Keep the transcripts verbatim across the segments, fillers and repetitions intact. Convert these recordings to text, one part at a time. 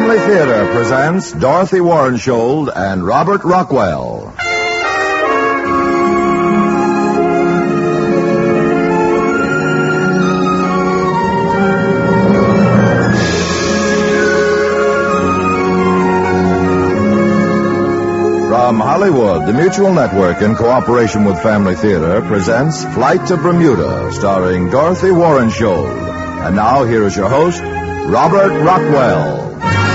Family Theater presents Dorothy Warrenshold and Robert Rockwell. From Hollywood, the Mutual Network, in cooperation with Family Theater, presents Flight to Bermuda, starring Dorothy Warrenshold. And now, here is your host, Robert Rockwell.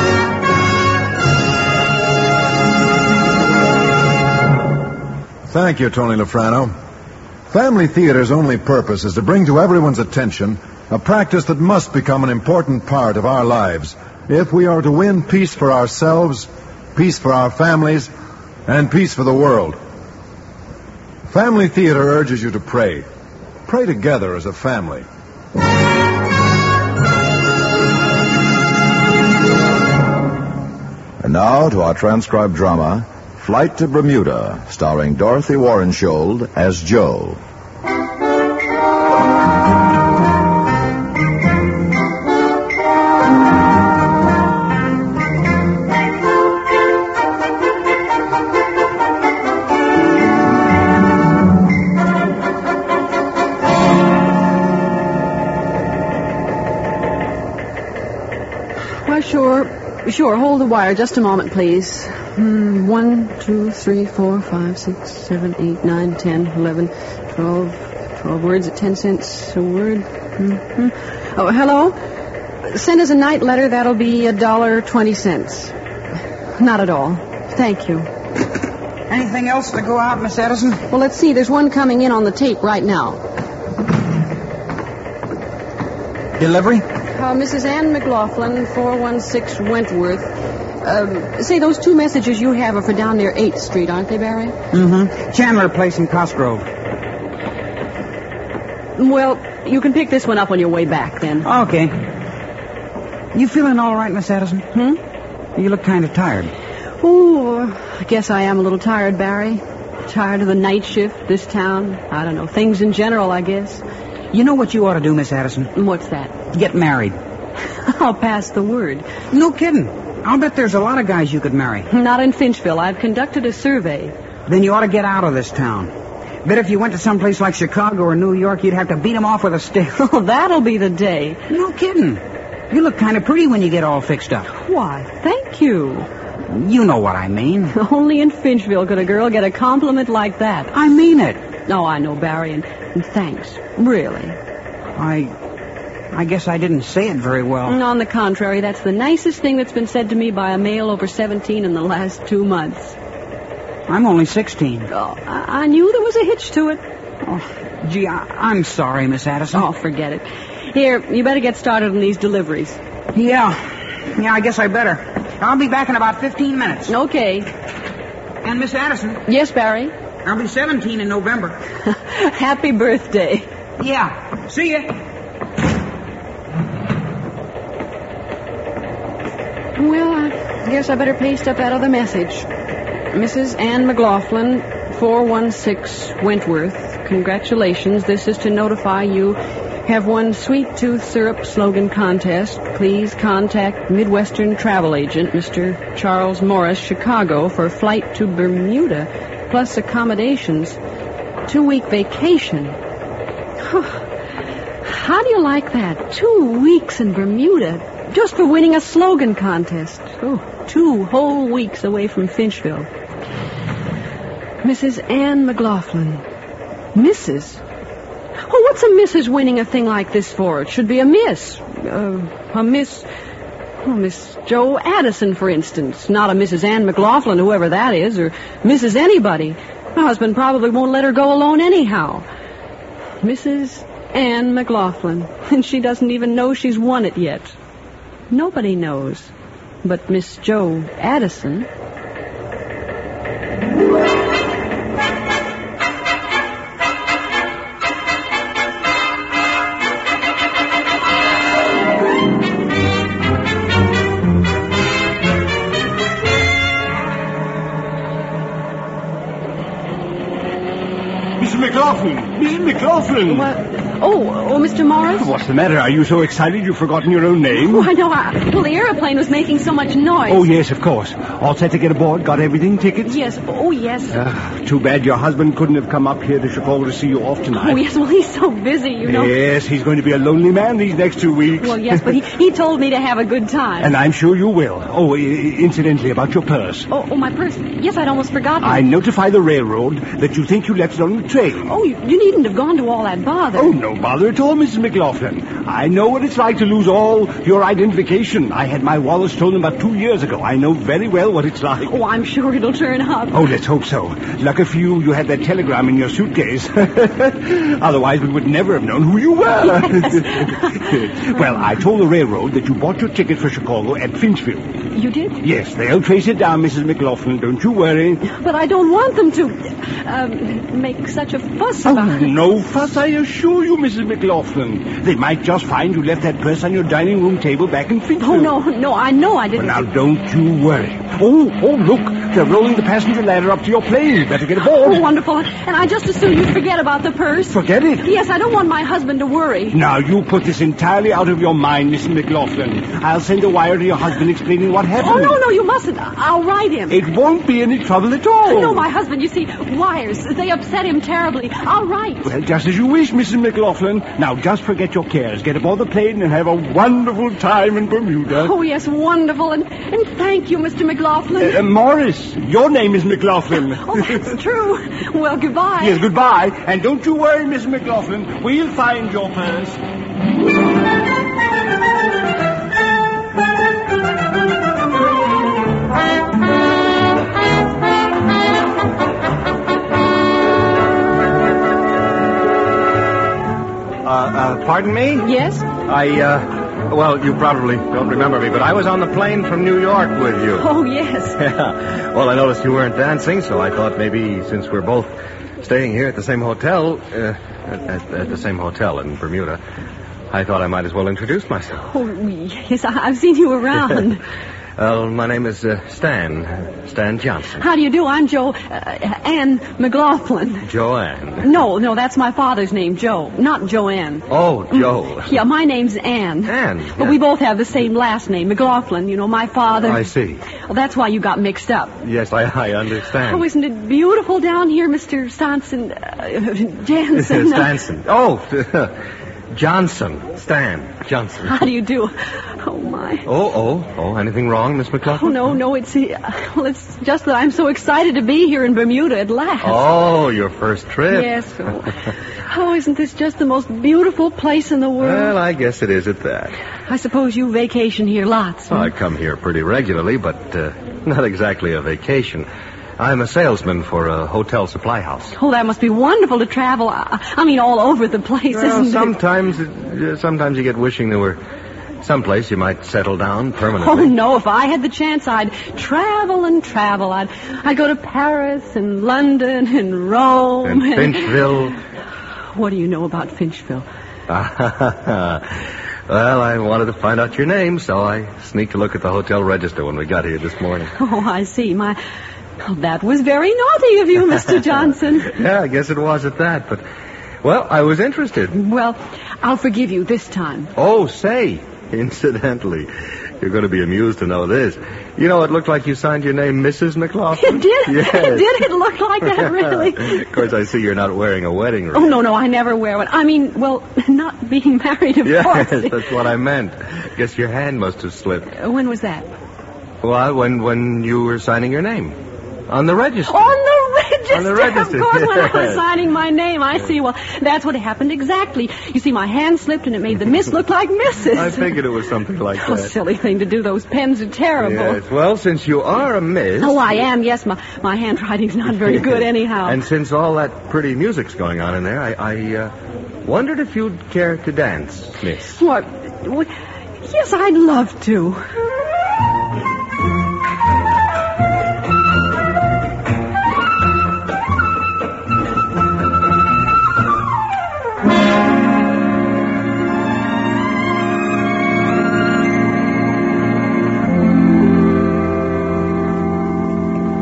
Thank you, Tony Lafrano. Family Theater's only purpose is to bring to everyone's attention a practice that must become an important part of our lives if we are to win peace for ourselves, peace for our families, and peace for the world. Family Theater urges you to pray. Pray together as a family. And now to our transcribed drama, Flight to Bermuda, starring Dorothy Warrenshold as Jo. Sure, sure. Hold the wire just a moment, please. Mm, one, two, three, four, five, six, seven, eight, nine, ten, eleven, twelve, twelve words at ten cents a word. Mm-hmm. Oh, hello? Send us a night letter. That'll be a dollar twenty cents. Not at all. Thank you. Anything else to go out, Miss Edison? Well, let's see. There's one coming in on the tape right now. Delivery? Uh, Missus Ann McLaughlin, four one six Wentworth. Um, say, those two messages you have are for down near eighth Street, aren't they, Barry? Mm-hmm. Chandler Place in Cosgrove. Well, you can pick this one up on your way back, then. Okay. You feeling all right, Miss Edison? Hmm? You look kind of tired. Oh, I guess I am a little tired, Barry. Tired of the night shift, this town. I don't know, things in general, I guess. You know what you ought to do, Miss Addison? What's that? Get married. I'll pass the word. No kidding. I'll bet there's a lot of guys you could marry. Not in Finchville. I've conducted a survey. Then you ought to get out of this town. Bet if you went to someplace like Chicago or New York, you'd have to beat them off with a stick. Oh, that'll be the day. No kidding. You look kind of pretty when you get all fixed up. Why, thank you. You know what I mean. Only in Finchville could a girl get a compliment like that. I mean it. No, I know, Barry, and, and thanks. Really. I... I guess I didn't say it very well. On the contrary, that's the nicest thing that's been said to me by a male over seventeen in the last two months. I'm only sixteen. Oh, I, I knew there was a hitch to it. Oh, gee, I, I'm sorry, Miss Addison. Oh, forget it. Here, you better get started on these deliveries. Yeah. Yeah, I guess I better. I'll be back in about fifteen minutes. Okay. And Miss Addison? Yes, Barry? I'll be seventeen in November. Happy birthday. Yeah. See ya. Well, I guess I better paste up that other message. Missus Ann McLaughlin, four one six Wentworth. Congratulations. This is to notify you have won Sweet Tooth Syrup Slogan Contest. Please contact Midwestern Travel Agent, Mister Charles Morris, Chicago, for flight to Bermuda, plus accommodations. Two-week vacation. How do you like that? Two weeks in Bermuda. Just for winning a slogan contest. Oh, two whole weeks away from Finchville. Missus Ann McLaughlin. Missus Oh, what's a missus winning a thing like this for? It should be a miss. Uh, a miss... Oh, Miss Jo Addison, for instance. Not a Missus Ann McLaughlin, whoever that is, or Missus anybody. My husband probably won't let her go alone anyhow. Missus Ann McLaughlin. And she doesn't even know she's won it yet. Nobody knows but Miss Jo Addison. Miss McLaughlin! Miss McLaughlin! What, Oh, oh, Mister Morris? What's the matter? Are you so excited you've forgotten your own name? Oh, I know. I, well, the airplane was making so much noise. Oh, yes, of course. All set to get aboard? Got everything? Tickets? Yes. Oh, yes. Uh, too bad your husband couldn't have come up here to Chicago to see you off tonight. Oh, yes. Well, he's so busy, you know. Yes, he's going to be a lonely man these next two weeks. Well, yes, but he, he told me to have a good time. And I'm sure you will. Oh, I- incidentally, about your purse. Oh, oh, my purse. Yes, I'd almost forgotten. I notify the railroad that you think you left it on the train. Oh, you, you needn't have gone to all that bother. Oh, no bother at all, Missus McLaughlin. I know what it's like to lose all your identification. I had my wallet stolen about two years ago. I know very well what it's like. Oh, I'm sure it'll turn up. Oh, let's hope so. Lucky for you, you had that telegram in your suitcase. Otherwise, we would never have known who you were. Yes. Well, I told the railroad that you bought your ticket for Chicago at Finchville. You did? Yes, they'll trace it down, Missus McLaughlin. Don't you worry. But I don't want them to um, make such a fuss Oh, about it. no fuss, I assure you, Missus McLaughlin. They might just find you left that purse on your dining room table back in Finchville. Oh, no, no, I know I didn't. Well, now, don't you worry. Oh, oh, look. They're rolling the passenger ladder up to your plane. Better get aboard. Oh, wonderful. And I just as soon you forget about the purse. Forget it. Yes, I don't want my husband to worry. Now, you put this entirely out of your mind, Missus McLaughlin. I'll send a wire to your husband explaining what happened. Oh, no, no, you mustn't. I'll write him. It won't be any trouble at all. No, my husband, you see, wires, they upset him terribly. I'll write. Well, just as you wish, Missus McLaughlin. Now, just forget your cares. Get aboard the plane and have a wonderful time in Bermuda. Oh, yes, wonderful. And, and thank you, Mister McLaughlin. Uh, uh, Morris, your name is McLaughlin. Oh, that's true. Well, goodbye. Yes, goodbye. And don't you worry, Miss McLaughlin. We'll find your purse. Uh, uh, pardon me? Yes? I, uh, well, you probably don't remember me, but I was on the plane from New York with you. Oh, yes. Yeah. Well, I noticed you weren't dancing, so I thought maybe since we're both staying here at the same hotel, uh, at, at the same hotel in Bermuda, I thought I might as well introduce myself. Oh, yes, I- I've seen you around. Well, my name is uh, Stan, Stan Johnson. How do you do? I'm Joe, uh, Ann McLaughlin. Joanne. No, no, that's my father's name, Joe, not Joanne. Oh, Joe. Yeah, my name's Ann. Ann, But yeah. we both have the same last name, McLaughlin. You know, my father. I see. Well, that's why you got mixed up. Yes, I, I understand. Oh, isn't it beautiful down here, Mister Stanson? Uh, Jansen. Stanson. Oh, Johnson. Stan Johnson. How do you do? Oh, my. Oh, oh, oh, anything wrong, Miss Oh, McLaughlin? no, no, it's, uh, well, it's just that I'm so excited to be here in Bermuda at last. Oh, your first trip. Yes. Oh, oh, isn't this just the most beautiful place in the world? Well, I guess it is at that. I suppose you vacation here lots. Well, huh? I come here pretty regularly, but uh, not exactly a vacation. I'm a salesman for a hotel supply house. Oh, that must be wonderful to travel. I, I mean, all over the place, Well, isn't sometimes, uh, sometimes you get wishing there were someplace you might settle down it? permanently. Oh, no, if I had the chance, I'd travel and travel. I'd, I'd go to Paris and London and Rome. And Finchville. What do you know about Finchville? Well, I wanted to find out your name, so I sneaked a look at the hotel register when we got here this morning. Oh, I see. My... Oh, that was very naughty of you, Mister Johnson. Yeah, I guess it was at that, but... Well, I was interested. Well, I'll forgive you this time. Oh, say, incidentally, you're going to be amused to know this. You know, it looked like you signed your name Missus McLaughlin. It did? Yes. It did? It looked like that, really? Of course, I see you're not wearing a wedding ring. Oh, no, no, I never wear one. I mean, well, not being married, of Yes, course. that's what I meant. Guess your hand must have slipped. Uh, When was that? Well, when when you were signing your name. On the register. On the register! On the register, Of course, when I was yes. signing my name, I see. Well, that's what happened exactly. You see, my hand slipped and it made the miss look like Missus I figured it was something like Oh, that. silly thing to do. Those pens are terrible. Yes, well, since you are a miss... Oh, I am, yes. My, my handwriting's not very good anyhow. And since all that pretty music's going on in there, I, I uh, wondered if you'd care to dance, miss. What? what- Yes, I'd love to.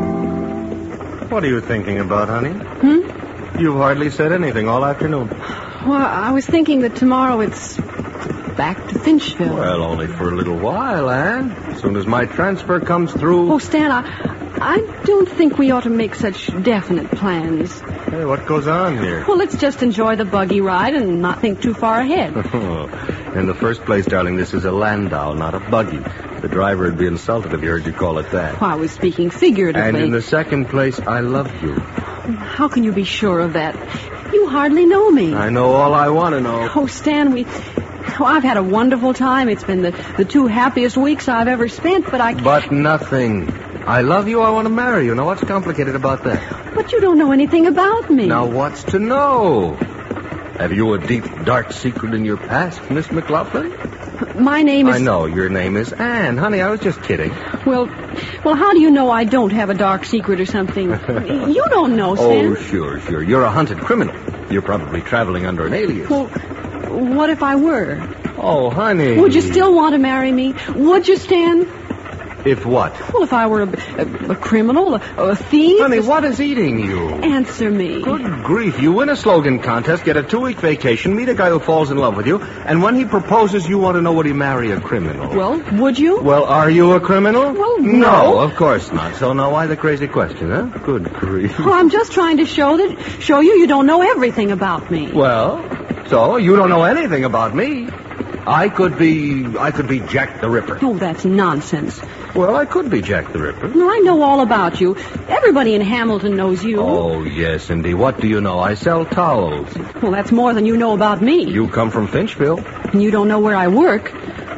What are you thinking about, honey? Hmm? You've hardly said anything all afternoon. Well, I was thinking that tomorrow it's back to Finchville. Well, only for a little while, Anne. As soon as my transfer comes through... Oh, Stan, I, I don't think we ought to make such definite plans. Hey, what goes on here? Well, let's just enjoy the buggy ride and not think too far ahead. In the first place, darling, this is a landau, not a buggy. The driver would be insulted if he heard you call it that. Well, I was speaking figuratively. And in the second place, I love you. How can you be sure of that? You hardly know me. I know all I want to know. Oh, Stan, we... Oh, I've had a wonderful time. It's been the, the two happiest weeks I've ever spent, but I can't... But nothing. I love you, I want to marry you. Now, what's complicated about that? But you don't know anything about me. Now, what's to know? Have you a deep, dark secret in your past, Miss McLaughlin? My name is... I know, your name is Anne. Honey, I was just kidding. Well, well, how do you know I don't have a dark secret or something? You don't know, Stan. Oh, sure, sure. You're a hunted criminal. You're probably traveling under an alias. Well, what if I were? Oh, honey. Would you still want to marry me? Would you, Stan? If what? Well, if I were a, a, a criminal, a, a thief... Honey, what is eating you? Answer me. Good grief. You win a slogan contest, get a two-week vacation, meet a guy who falls in love with you, and when he proposes, you want to know would he marry a criminal. Well, would you? Well, are you a criminal? Well, no. No, of course not. So now why the crazy question, huh? Good grief. Well, I'm just trying to show that, show you you don't know everything about me. Well, so you don't know anything about me. I could be, I could be Jack the Ripper. Oh, that's nonsense. Well, I could be Jack the Ripper. Well, I know all about you. Everybody in Hamilton knows you. Oh, yes, indeed. What do you know? I sell towels. Well, that's more than you know about me. You come from Finchville. And you don't know where I work.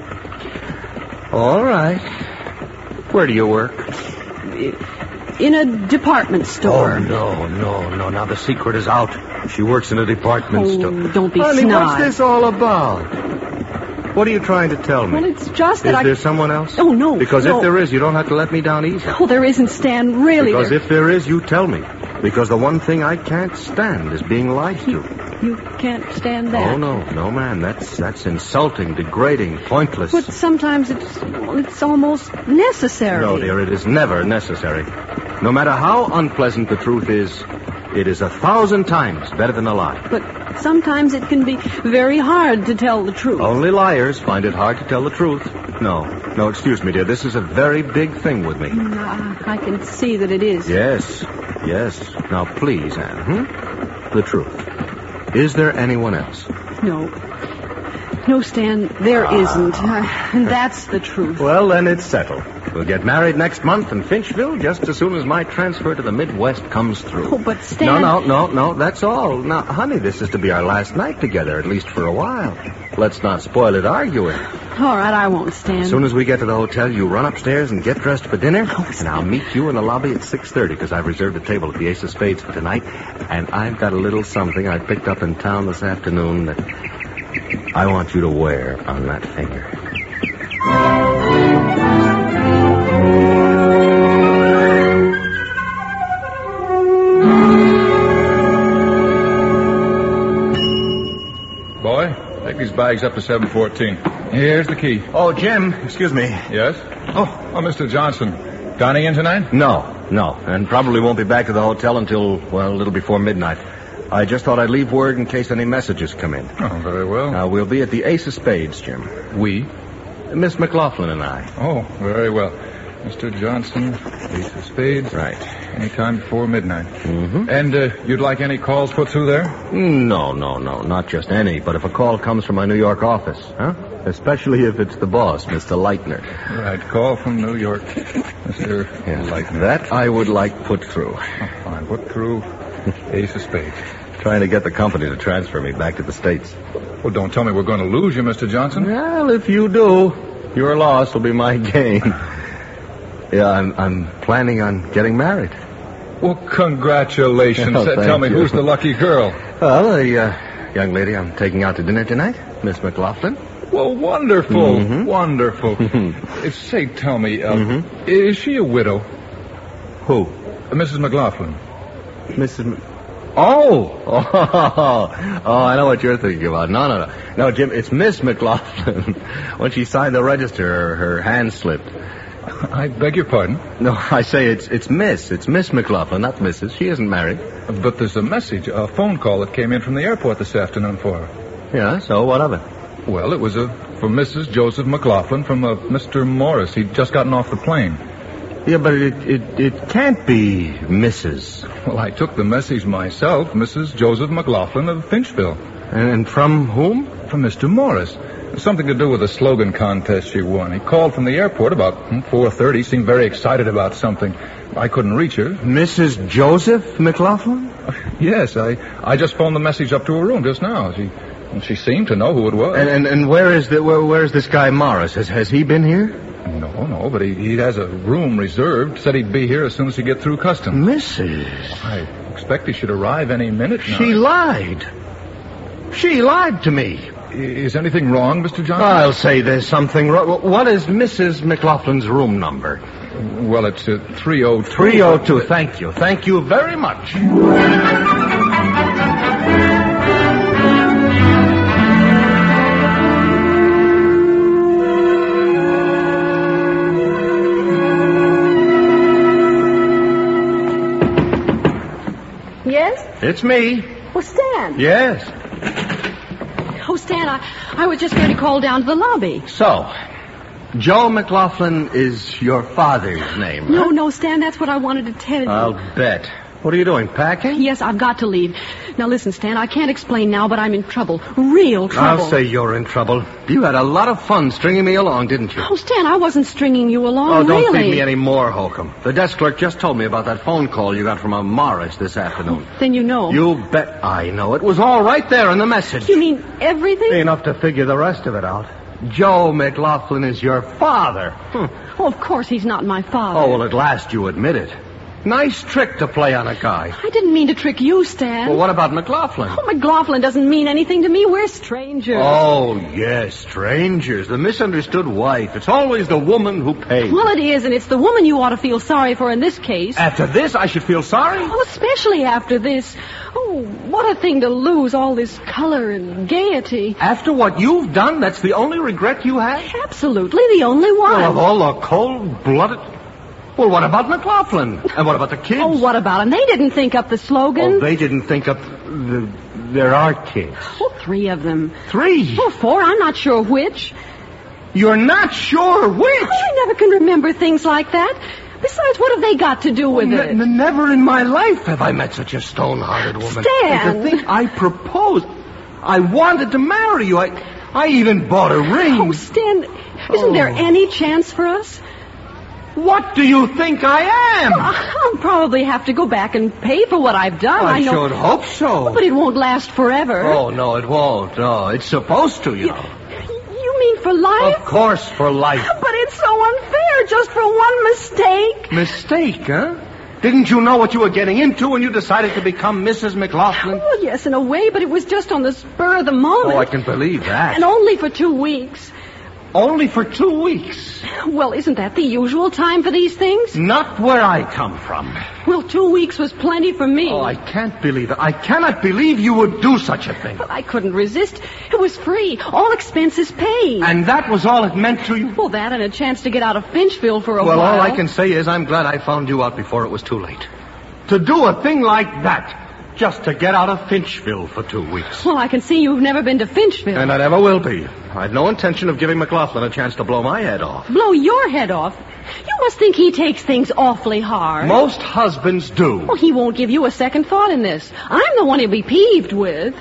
All right. Where do you work? In a department store. Oh, no, no, no. Now the secret is out. She works in a department oh, store. Don't be Honey, snide. what's this all about? What are you trying to tell me? Well, it's just that Is I... there someone else? Oh, no. Because no. if there is, you don't have to let me down easy. Oh, there isn't, Stan. Really. Because there... if there is, you tell me. Because the one thing I can't stand is being lied to. You, you can't stand that. Oh, no. No, man. That's that's insulting, degrading, pointless. But sometimes it's well, it's almost necessary. No, dear, it is never necessary. No matter how unpleasant the truth is, it is a thousand times better than a lie. But sometimes it can be very hard to tell the truth. Only liars find it hard to tell the truth. No, no, excuse me, dear. This is a very big thing with me. Uh, I can see that it is. Yes, yes. Now, please, Anne, hmm? The truth. Is there anyone else? No. No, Stan, there ah. isn't. Uh, and that's the truth. Well, then it's settled. We'll get married next month in Finchville just as soon as my transfer to the Midwest comes through. Oh, but Stan... No, no, no, no, that's all. Now, honey, this is to be our last night together, at least for a while. Let's not spoil it arguing. All right, I won't, Stan. As soon as we get to the hotel, you run upstairs and get dressed for dinner, oh, and I'll meet you in the lobby at six thirty, because I've reserved a table at the Ace of Spades for tonight, and I've got a little something I picked up in town this afternoon that I want you to wear on that finger. Boy, take these bags up to seven fourteen. Here's the key. Oh, Jim, excuse me. Yes? Oh, oh, Mister Johnson. Dining in tonight? No, no, and probably won't be back to the hotel until, well, a little before midnight. I just thought I'd leave word in case any messages come in. Oh, very well. Uh, we'll be at the Ace of Spades, Jim. We? Miss McLaughlin and I. Oh, very well. Mister Johnson, Ace of Spades. Right. Anytime before midnight. Mm-hmm. And uh, you'd like any calls put through there? No, no, no, not just any, but if a call comes from my New York office, huh? Especially if it's the boss, Mister Leitner. Right, call from New York, Mister Yes, Leitner. That I would like put through. Oh, fine, put through Ace of Spades. Trying to get the company to transfer me back to the States. Well, don't tell me we're going to lose you, Mister Johnson. Well, if you do, your loss will be my gain. Yeah, I'm, I'm planning on getting married. Well, congratulations. Oh, Tell me, you. who's the lucky girl? Well, the uh, young lady I'm taking out to dinner tonight, Miss McLaughlin. Well, wonderful, Mm-hmm. wonderful. uh, say, tell me, uh, Mm-hmm. is she a widow? Who? Uh, Missus McLaughlin. Missus M- Oh! oh! Oh, I know what you're thinking about. No, no, no. No, Jim, it's Miss McLaughlin. When she signed the register, her, her hand slipped. I beg your pardon? No, I say it's it's Miss. It's Miss McLaughlin, not Missus She isn't married. But there's a message, a phone call that came in from the airport this afternoon for her. Yeah, so what of it? Well, it was a, for Missus Joseph McLaughlin from uh, Mister Morris. He'd just gotten off the plane. Yeah, but it, it, it can't be Missus Well, I took the message myself, Missus Joseph McLaughlin of Finchville. And from whom? From Mister Morris. Something to do with a slogan contest she won. He called from the airport about four thirty, seemed very excited about something. I couldn't reach her. Missus Joseph McLaughlin? Yes, I, I just phoned the message up to her room just now. She she seemed to know who it was. And and, and where is the where, where is this guy Morris? Has has he been here? No, no, but he, he has a room reserved. Said he'd be here as soon as he get through customs. Missus I expect he should arrive any minute now. She lied. She lied to me. Is anything wrong, Mister Johnson? I'll say there's something wrong. What is Missus McLaughlin's room number? Well, it's uh, three oh two. three oh two. Thank you. Thank you very much. Yes? It's me. Oh, Stan. Yes. Oh, Stan, I, I was just going to call down to the lobby. So, Joe McLaughlin is your father's name, No, huh? no, Stan, that's what I wanted to tell you. I'll bet. What are you doing, packing? Yes, I've got to leave. Now, listen, Stan, I can't explain now, but I'm in trouble. Real trouble. I'll say you're in trouble. You had a lot of fun stringing me along, didn't you? Oh, Stan, I wasn't stringing you along, Oh, don't really. feed me any more, Holcomb. The desk clerk just told me about that phone call you got from a Morris this afternoon. Then you know. You bet I know. It was all right there in the message. You mean everything? Enough to figure the rest of it out. Joe McLaughlin is your father. Hmm. Oh, of course he's not my father. Oh, well, at last you admit it. Nice trick to play on a guy. I didn't mean to trick you, Stan. Well, what about McLaughlin? Oh, McLaughlin doesn't mean anything to me. We're strangers. Oh, yes, strangers. The misunderstood wife. It's always the woman who pays. Well, it is, and it's the woman you ought to feel sorry for in this case. After this, I should feel sorry? Well, especially after this. Oh, what a thing to lose all this color and gaiety. After what you've done, that's the only regret you have? Absolutely the only one. Well, of all the cold-blooded... Well, what about McLaughlin? And what about the kids? Oh, what about them? They didn't think up the slogan. Oh, they didn't think up the... There are kids. Oh, three of them. Three? Oh, four. I'm not sure which. You're not sure which? Oh, I never can remember things like that. Besides, what have they got to do with well, it? N- never in my life have I met such a stone-hearted woman. Stan! And to think I proposed. I wanted to marry you. I, I even bought a ring. Oh, Stan, isn't Oh. there any chance for us? What do you think I am? I'll probably have to go back and pay for what I've done. I, I know. should hope so. But it won't last forever. Oh, no, it won't. No, it's supposed to, you know. You mean for life? Of course, for life. But it's so unfair just for one mistake. Mistake, huh? Didn't you know what you were getting into when you decided to become Missus McLaughlin? Well, yes, in a way, but it was just on the spur of the moment. Oh, I can believe that. And only for two weeks. Only for two weeks. Well, isn't that the usual time for these things? Not where I come from. Well, two weeks was plenty for me. Oh, I can't believe it. I cannot believe you would do such a thing. But I couldn't resist. It was free. All expenses paid. And that was all it meant to you? Well, that and a chance to get out of Finchville for a well, while. all I can say is I'm glad I found you out before it was too late. To do a thing like that, just to get out of Finchville for two weeks. Well, I can see you've never been to Finchville. And I never will be. I've no intention of giving McLaughlin a chance to blow my head off. Blow your head off? You must think he takes things awfully hard. Most husbands do. Well, he won't give you a second thought in this. I'm the one he'll be peeved with.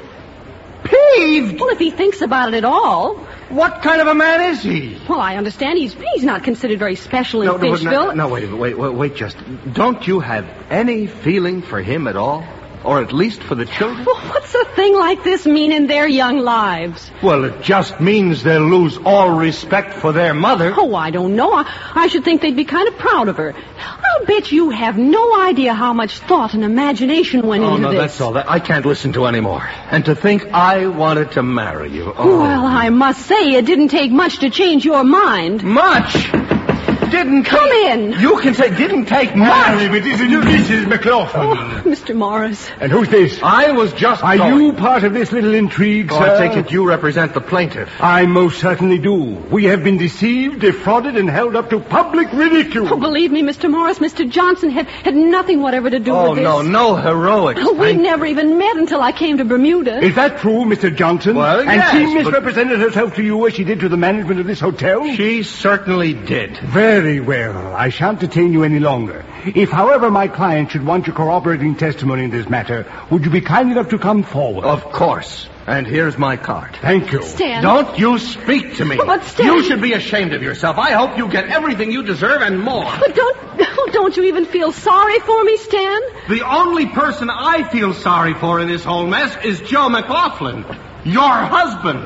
Peeved? Well, if he thinks about it at all. What kind of a man is he? Well, I understand he's he's not considered very special in no, no, Finchville. no, no, wait, wait, wait, wait, just... Don't you have any feeling for him at all? Or at least for the children? Well, what's a thing like this mean in their young lives? Well, it just means they'll lose all respect for their mother. Oh, I don't know. I, I should think they'd be kind of proud of her. I'll bet you have no idea how much thought and imagination went oh, into no, this. that's all. That, I can't listen to any more. And to think I wanted to marry you. Oh. Well, I must say it didn't take much to change your mind. Much? didn't Come take... in. You can say didn't take much. Mary, but isn't you Missus McLaughlin? Oh, Mister Morris. And who's this? I was just Are going. you part of this little intrigue, Oh, sir? I take it you represent the plaintiff. I most certainly do. We have been deceived, defrauded, and held up to public ridicule. Oh, believe me, Mister Morris, Mister Johnson had, had nothing whatever to do Oh, with this. no, no heroics. Oh, we Thank- never even met until I came to Bermuda. Is that true, Mister Johnson? Well, and yes, she but- misrepresented herself to you as she did to the management of this hotel? She certainly did. Very well. I shan't detain you any longer. If, however, my client should want your corroborating testimony in this matter, would you be kind enough to come forward? Of course. And here's my card. Thank you. Stan. Don't you speak to me. But, Stan- You should be ashamed of yourself. I hope you get everything you deserve and more. But don't, oh, don't you even feel sorry for me, Stan? The only person I feel sorry for in this whole mess is Joe McLaughlin, your husband.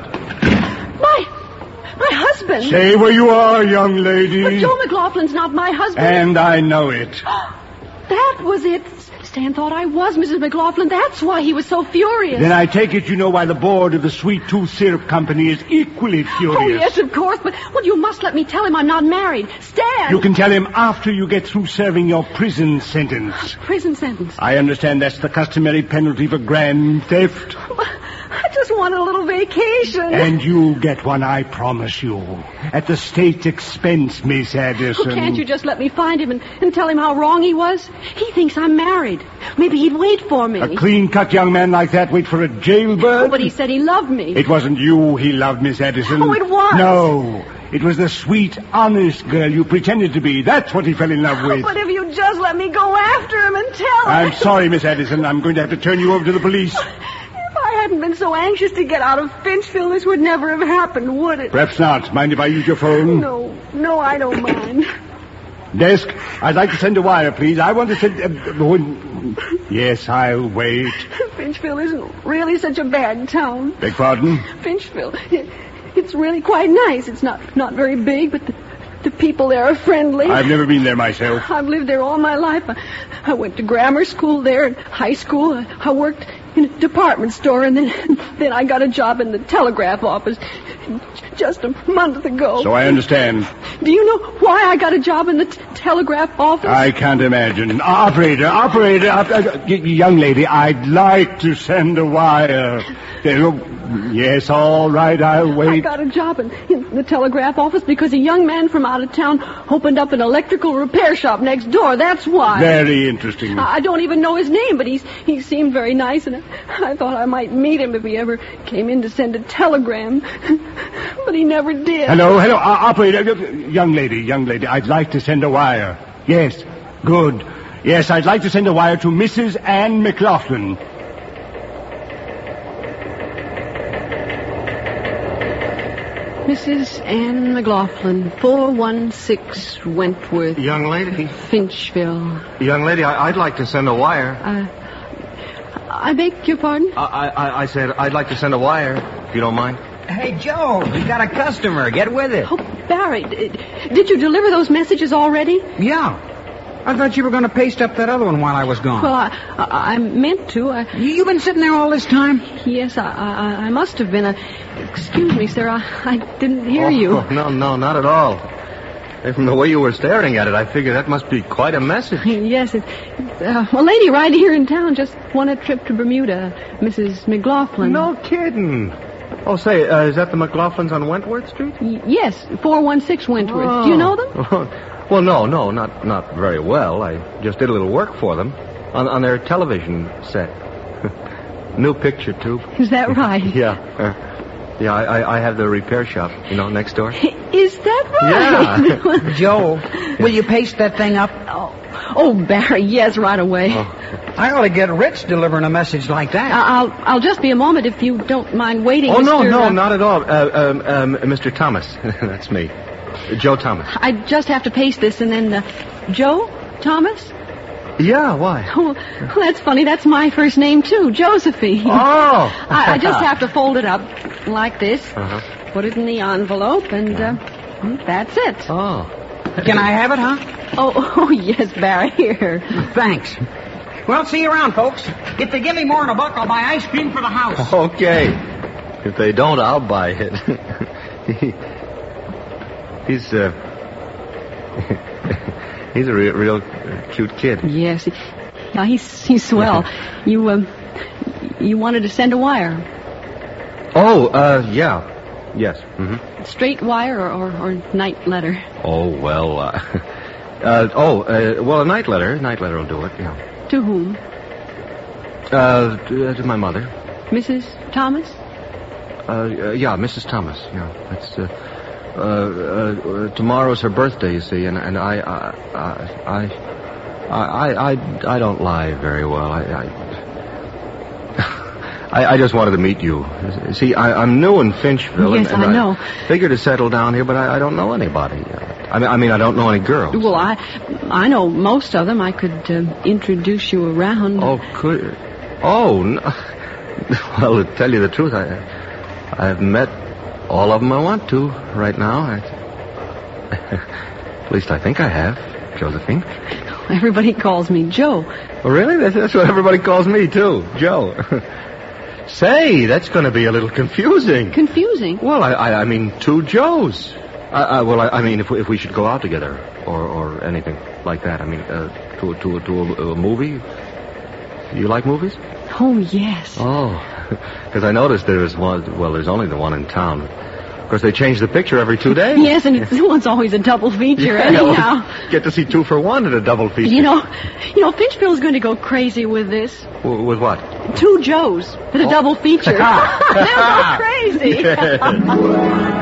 My, my husband. Stay where you are, young lady. But Joe McLaughlin's not my husband. And I know it. That was it. Stan thought I was Missus McLaughlin. That's why he was so furious. Then I take it you know why the board of the Sweet Tooth Syrup Company is equally furious. Oh, yes, of course. But, well, you must let me tell him I'm not married. Stan! You can tell him after you get through serving your prison sentence. Prison sentence. I understand that's the customary penalty for grand theft. I just wanted a little vacation. And you get one, I promise you. At the state's expense, Miss Addison. Oh, can't you just let me find him and, and tell him how wrong he was? He thinks I'm married. Maybe he'd wait for me. A clean-cut young man like that wait for a jailbird? Oh, but he said he loved me. It wasn't you he loved, Miss Addison. Oh, it was. No. It was the sweet, honest girl you pretended to be. That's what he fell in love with. But if you just let me go after him and tell him... I'm sorry, Miss Addison. I'm going to have to turn you over to the police. If I hadn't been so anxious to get out of Finchville, this would never have happened, would it? Perhaps not. Mind if I use your phone? No, no, I don't mind. Desk, I'd like to send a wire, please. I want to send... Uh, uh, yes, I'll wait. Finchville isn't really such a bad town. Beg pardon? Finchville, it, it's really quite nice. It's not, not very big, but the, the people there are friendly. I've never been there myself. I've lived there all my life. I, I went to grammar school there and high school. I, I worked in a department store, and then then I got a job in the telegraph office just a month ago. So I understand. Do you know why I got a job in the t- telegraph office? I can't imagine. Operator, operator, op- uh, y- young lady, I'd like to send a wire. There- Yes, all right, I'll I wait. got a job in, in the telegraph office because a young man from out of town opened up an electrical repair shop next door. That's why. Very interesting. I I don't even know his name, but he's he seemed very nice, and I, I thought I might meet him if he ever came in to send a telegram. But he never did. Hello, hello, uh, operator. uh, Young lady, young lady, I'd like to send a wire. Yes, good. Yes, I'd like to send a wire to Missus Ann McLaughlin. Missus Ann McLaughlin, four one six Wentworth, Young lady, Finchville. young lady, I, I'd like to send a wire. Uh, I beg your pardon? I, I, I said I'd like to send a wire, if you don't mind. Hey, Joe, we got a customer. Get with it. Oh, Barry, d- did you deliver those messages already? Yeah. I thought you were going to paste up that other one while I was gone. Well, I, I, I meant to. I, You, you've been sitting there all this time? yes, I, I, I must have been. I, excuse me, sir. I, I didn't hear you. Oh, no, no, not at all. From the way you were staring at it, I figured that must be quite a message. Yes, it, uh, a lady right here in town just won a trip to Bermuda, Missus McLaughlin. No kidding. Oh, say, uh, is that the McLaughlins on Wentworth Street? Y- yes, four one six Wentworth. Do you know them? Oh. Well, no, no, not not very well. I just did a little work for them on, on their television set. New picture, too. Is that right? Yeah. Uh, yeah, I, I, I have the repair shop, you know, next door. Is that right? Yeah. Joe, will you paste that thing up? oh, oh, Barry, yes, right away. Oh. I ought to get rich delivering a message like that. I- I'll I'll just be a moment if you don't mind waiting. Oh, no, Mister no, uh, not at all. Uh, um, um, Mister Thomas. That's me. Joe Thomas. I just have to paste this and then, uh, Joe? Thomas? Yeah, why? Oh, well, that's funny. That's my first name, too, Josephine. Oh! I, I just have to fold it up like this, Uh-huh. put it in the envelope, and uh, that's it. Oh. Can I have it, huh? Oh, oh, yes, Barry, here. Thanks. Well, see you around, folks. If they give me more than a buck, I'll buy ice cream for the house. Okay. If they don't, I'll buy it. He's, uh... He's a real, real uh, cute kid. Yes. He, yeah, he's, he's swell. you, um, you wanted to send a wire. Oh, uh, yeah. Yes. Mm-hmm. Straight wire or, or, or night letter? Oh, well, uh, uh, oh, uh, well, a night letter. Night letter will do it, yeah. To whom? Uh, to, uh, to my mother. Missus Thomas? Uh, uh yeah, Missus Thomas, yeah. That's, uh, uh, uh, tomorrow's her birthday, you see, and, and I, I, I, I, I, I don't lie very well. I, I I, I just wanted to meet you. See, I, I'm new in Finchville. Yes, and, and I know. I figured to settle down here, but I, I don't know anybody. I mean, I mean, I don't know any girls. Well, I I know most of them. I could uh, introduce you around. Oh, could... Oh, no. Well, to tell you the truth, I, I've met all of them I want to right now. I, at least I think I have, Josephine. Everybody calls me Joe. Oh, really? That's, that's what everybody calls me, too, Joe. Say, that's going to be a little confusing. Confusing? Well, I, I, I mean, two Joes. I, I, well, I, I mean, if we, if we should go out together or, or anything like that. I mean, uh, to to to a, a movie. You like movies? Oh yes. Oh, because I noticed there was one. Well, there's only the one in town. Of course, they change the picture every two days. Yes, and it's, it's always a double feature yeah, anyhow. Well, get to see two for one at a double feature. You know, you know, Finchville's going to go crazy with this. W- with what? Two Joes at a oh. double feature. They'll go crazy. Yeah.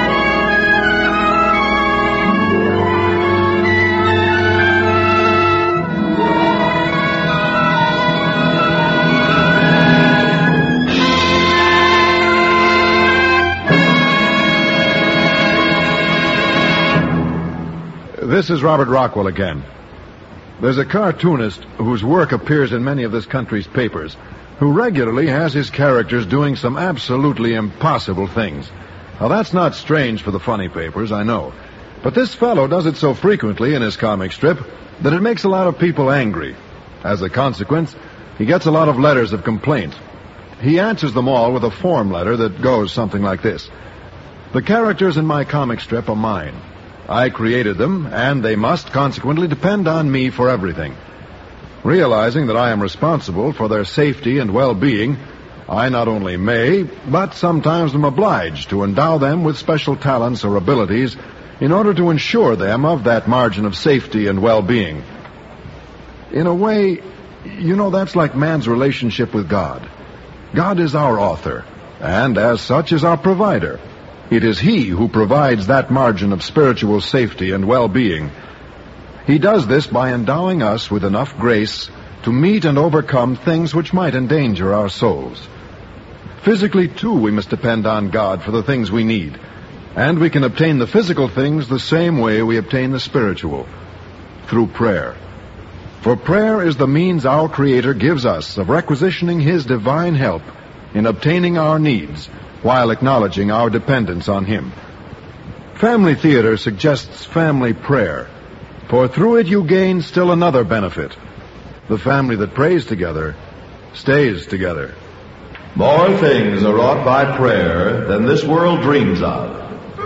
This is Robert Rockwell again. There's a cartoonist whose work appears in many of this country's papers who regularly has his characters doing some absolutely impossible things. Now, that's not strange for the funny papers, I know. But this fellow does it so frequently in his comic strip that it makes a lot of people angry. As a consequence, he gets a lot of letters of complaint. He answers them all with a form letter that goes something like this. The characters in my comic strip are mine. I created them, and they must consequently depend on me for everything. Realizing that I am responsible for their safety and well-being, I not only may, but sometimes am obliged to endow them with special talents or abilities in order to ensure them of that margin of safety and well-being. In a way, you know, that's like man's relationship with God. God is our author, and as such is our provider. It is He who provides that margin of spiritual safety and well-being. He does this by endowing us with enough grace to meet and overcome things which might endanger our souls. Physically, too, we must depend on God for the things we need. And we can obtain the physical things the same way we obtain the spiritual, through prayer. For prayer is the means our Creator gives us of requisitioning His divine help in obtaining our needs, while acknowledging our dependence on Him. Family Theater suggests family prayer, for through it you gain still another benefit. The family that prays together stays together. More things are wrought by prayer than this world dreams of.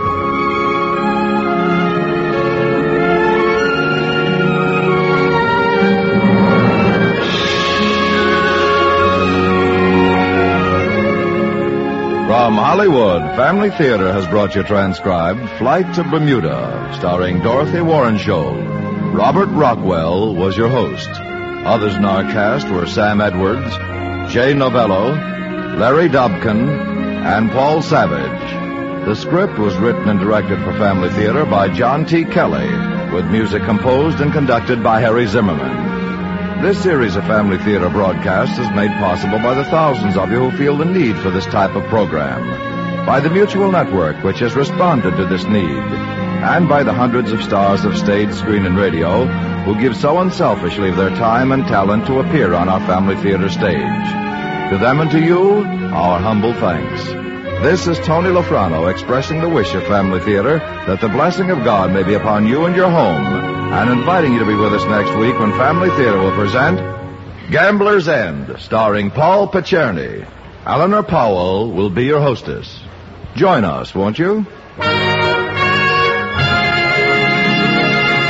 From Hollywood, Family Theater has brought you transcribed Flight to Bermuda, starring Dorothy Warrenshold. Robert Rockwell was your host. Others in our cast were Sam Edwards, Jay Novello, Larry Dobkin, and Paul Savage. The script was written and directed for Family Theater by John T. Kelly, with music composed and conducted by Harry Zimmerman. This series of Family Theater broadcasts is made possible by the thousands of you who feel the need for this type of program, by the Mutual Network, which has responded to this need, and by the hundreds of stars of stage, screen, and radio who give so unselfishly of their time and talent to appear on our Family Theater stage. To them and to you, our humble thanks. This is Tony Lofrano expressing the wish of Family Theater that the blessing of God may be upon you and your home, and inviting you to be with us next week when Family Theater will present Gambler's End, starring Paul Picerni. Eleanor Powell will be your hostess. Join us, won't you?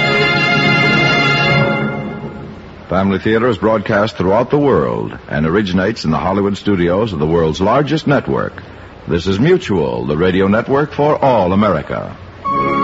Family Theater is broadcast throughout the world and originates in the Hollywood studios of the world's largest network. This is Mutual, the radio network for all America.